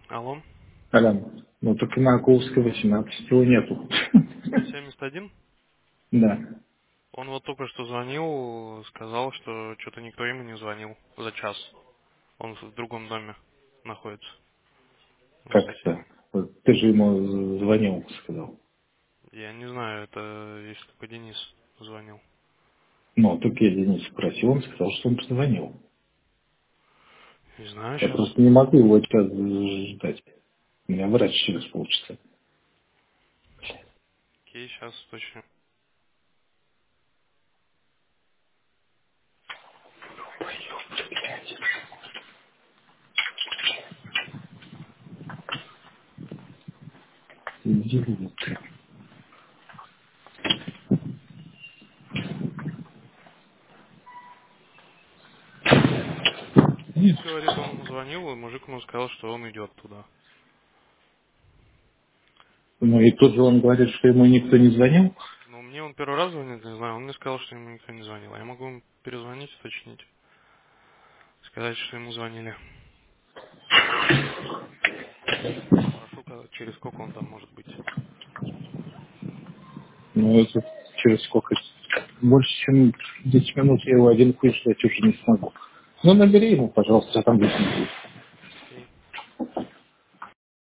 Алло, Ален, ну так и на Акулской 18 его нету. 71? Да. Он вот только что звонил, сказал, что что-то никто ему не звонил за час. Он в другом доме находится, мой Как сосед. это? Вот ты же ему звонил, сказал. Я не знаю, это если только Денис звонил. Ну, только я Денис спросил, он сказал, что он позвонил. Не знаю Я сейчас. просто не могу его час ждать. У меня врач через полчаса. Окей, сейчас точно. Идиот. Денис говорит, он ему звонил, и мужик ему сказал, что он идет туда. Ну и тут же он говорит, что ему никто не звонил. Но мне он первый раз звонит, не знаю, он мне сказал, что ему никто не звонил. А я могу ему перезвонить, уточнить, сказать, что ему звонили. Спрошу, через сколько он там может быть. Ну это через сколько? Больше, чем 10 минут я его один хуй ждать уже не смогу. Ну набери ему, пожалуйста, там 10 минут.